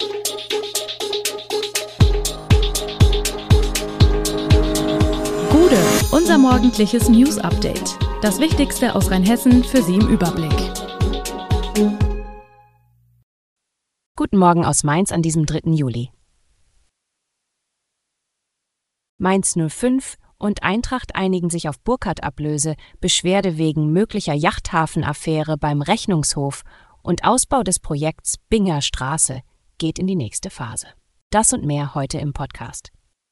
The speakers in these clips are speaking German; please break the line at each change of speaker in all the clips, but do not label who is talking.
Gude, unser morgendliches News-Update. Das Wichtigste aus Rheinhessen für Sie im Überblick.
Guten Morgen aus Mainz an diesem 3. Juli. Mainz 05 und Eintracht einigen sich auf Burkhardt-Ablöse, Beschwerde wegen möglicher Yachthafen-Affäre beim Rechnungshof und Ausbau des Projekts Binger Straße geht in die nächste Phase. Das und mehr heute im Podcast.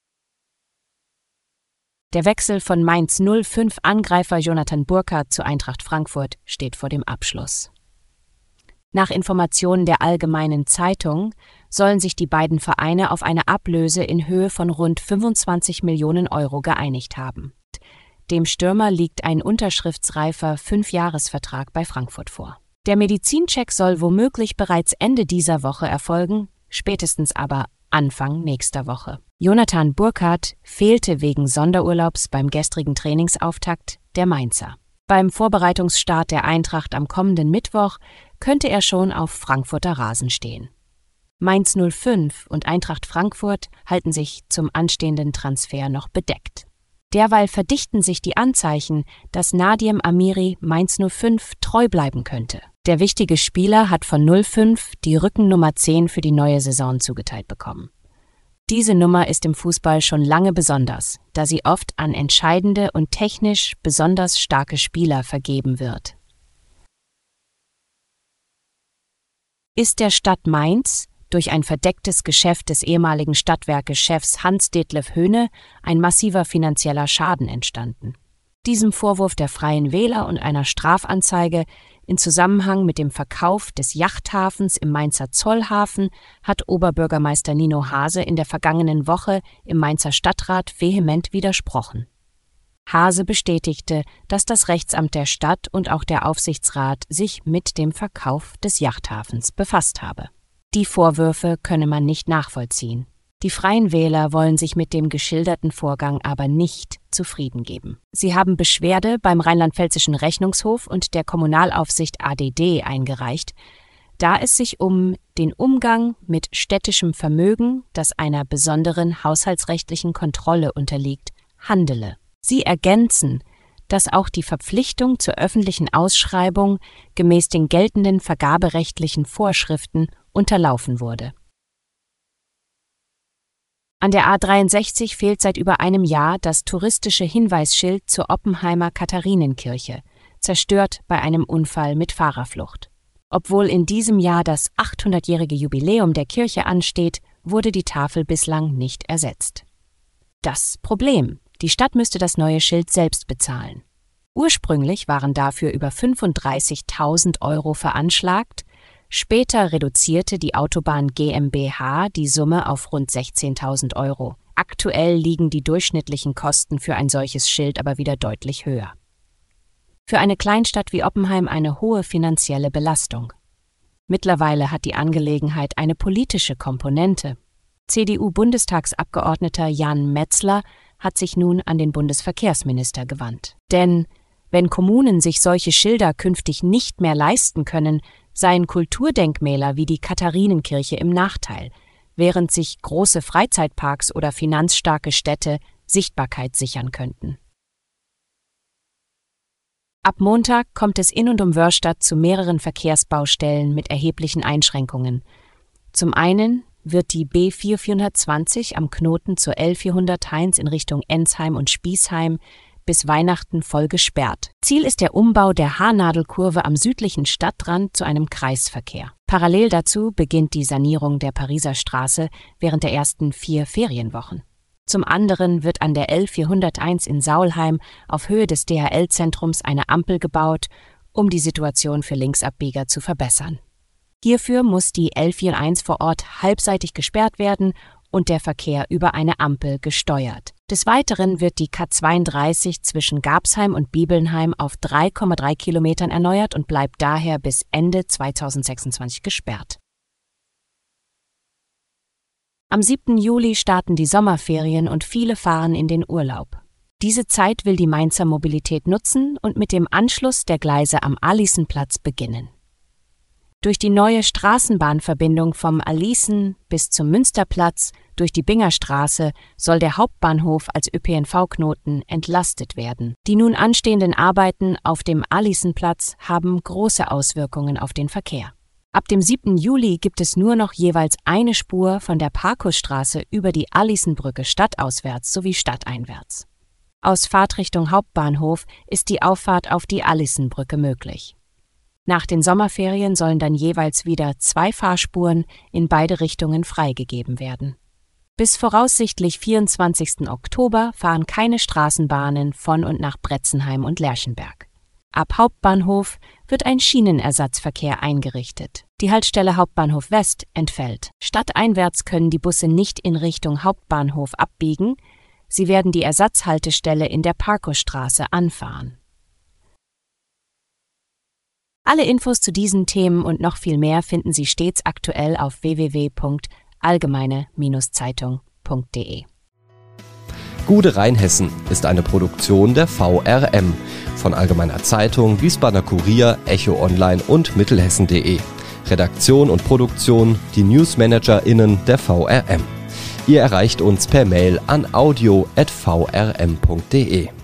Der Wechsel von Mainz 05 Angreifer Jonathan Burkhardt zu Eintracht Frankfurt steht vor dem Abschluss. Nach Informationen der Allgemeinen Zeitung sollen sich die beiden Vereine auf eine Ablöse in Höhe von rund 25 Millionen Euro geeinigt haben. Dem Stürmer liegt ein unterschriftsreifer 5-Jahres-Vertrag bei Frankfurt vor. Der Medizincheck soll womöglich bereits Ende dieser Woche erfolgen, spätestens aber Anfang nächster Woche. Jonathan Burkhardt fehlte wegen Sonderurlaubs beim gestrigen Trainingsauftakt der Mainzer. Beim Vorbereitungsstart der Eintracht am kommenden Mittwoch könnte er schon auf Frankfurter Rasen stehen. Mainz 05 und Eintracht Frankfurt halten sich zum anstehenden Transfer noch bedeckt. Derweil verdichten sich die Anzeichen, dass Nadim Amiri Mainz 05 treu bleiben könnte. Der wichtige Spieler hat von 05 die Rückennummer 10 für die neue Saison zugeteilt bekommen. Diese Nummer ist im Fußball schon lange besonders, da sie oft an entscheidende und technisch besonders starke Spieler vergeben wird. Ist der Stadt Mainz durch ein verdecktes Geschäft des ehemaligen Stadtwerke-Chefs Hans-Detlef Höhne ein massiver finanzieller Schaden entstanden. Diesem Vorwurf der Freien Wähler und einer Strafanzeige in Zusammenhang mit dem Verkauf des Yachthafens im Mainzer Zollhafen hat Oberbürgermeister Nino Hase in der vergangenen Woche im Mainzer Stadtrat vehement widersprochen. Hase bestätigte, dass das Rechtsamt der Stadt und auch der Aufsichtsrat sich mit dem Verkauf des Yachthafens befasst habe. Die Vorwürfe könne man nicht nachvollziehen. Die Freien Wähler wollen sich mit dem geschilderten Vorgang aber nicht zufrieden geben. Sie haben Beschwerde beim Rheinland-Pfälzischen Rechnungshof und der Kommunalaufsicht ADD eingereicht, da es sich um den Umgang mit städtischem Vermögen, das einer besonderen haushaltsrechtlichen Kontrolle unterliegt, handele. Sie ergänzen, dass auch die Verpflichtung zur öffentlichen Ausschreibung gemäß den geltenden vergaberechtlichen Vorschriften unterlaufen wurde. An der A63 fehlt seit über einem Jahr das touristische Hinweisschild zur Oppenheimer Katharinenkirche, zerstört bei einem Unfall mit Fahrerflucht. Obwohl in diesem Jahr das 800-jährige Jubiläum der Kirche ansteht, wurde die Tafel bislang nicht ersetzt. Das Problem: Die Stadt müsste das neue Schild selbst bezahlen. Ursprünglich waren dafür über 35.000 Euro veranschlagt, später reduzierte die Autobahn GmbH die Summe auf rund 16.000 Euro. Aktuell liegen die durchschnittlichen Kosten für ein solches Schild aber wieder deutlich höher. Für eine Kleinstadt wie Oppenheim eine hohe finanzielle Belastung. Mittlerweile hat die Angelegenheit eine politische Komponente. CDU-Bundestagsabgeordneter Jan Metzler hat sich nun an den Bundesverkehrsminister gewandt. Denn wenn Kommunen sich solche Schilder künftig nicht mehr leisten können, seien Kulturdenkmäler wie die Katharinenkirche im Nachteil, während sich große Freizeitparks oder finanzstarke Städte Sichtbarkeit sichern könnten. Ab Montag kommt es in und um Wörrstadt zu mehreren Verkehrsbaustellen mit erheblichen Einschränkungen. Zum einen wird die B4420 am Knoten zur L401 in Richtung Ensheim und Spießheim bis Weihnachten voll gesperrt. Ziel ist der Umbau der Haarnadelkurve am südlichen Stadtrand zu einem Kreisverkehr. Parallel dazu beginnt die Sanierung der Pariser Straße während der ersten 4 Ferienwochen. Zum anderen wird an der L401 in Saulheim auf Höhe des DHL-Zentrums eine Ampel gebaut, um die Situation für Linksabbieger zu verbessern. Hierfür muss die L401 vor Ort halbseitig gesperrt werden und der Verkehr über eine Ampel gesteuert. Des Weiteren wird die K32 zwischen Gabsheim und Bibelnheim auf 3,3 Kilometern erneuert und bleibt daher bis Ende 2026 gesperrt. Am 7. Juli starten die Sommerferien und viele fahren in den Urlaub. Diese Zeit will die Mainzer Mobilität nutzen und mit dem Anschluss der Gleise am Allisenplatz beginnen. Durch die neue Straßenbahnverbindung vom Alisen bis zum Münsterplatz durch die Bingerstraße soll der Hauptbahnhof als ÖPNV-Knoten entlastet werden. Die nun anstehenden Arbeiten auf dem Alisenplatz haben große Auswirkungen auf den Verkehr. Ab dem 7. Juli gibt es nur noch jeweils eine Spur von der Parkusstraße über die Alisenbrücke stadtauswärts sowie stadteinwärts. Aus Fahrtrichtung Hauptbahnhof ist die Auffahrt auf die Alisenbrücke möglich. Nach den Sommerferien sollen dann jeweils wieder 2 Fahrspuren in beide Richtungen freigegeben werden. Bis voraussichtlich 24. Oktober fahren keine Straßenbahnen von und nach Bretzenheim und Lerchenberg. Ab Hauptbahnhof wird ein Schienenersatzverkehr eingerichtet. Die Haltestelle Hauptbahnhof West entfällt. Stadteinwärts können die Busse nicht in Richtung Hauptbahnhof abbiegen, sie werden die Ersatzhaltestelle in der Parkusstraße anfahren. Alle Infos zu diesen Themen und noch viel mehr finden Sie stets aktuell auf www.allgemeine-zeitung.de.
Gude Rheinhessen ist eine Produktion der VRM von Allgemeiner Zeitung, Wiesbadener Kurier, Echo Online und Mittelhessen.de. Redaktion und Produktion die NewsmanagerInnen der VRM. Ihr erreicht uns per Mail an audio@vrm.de.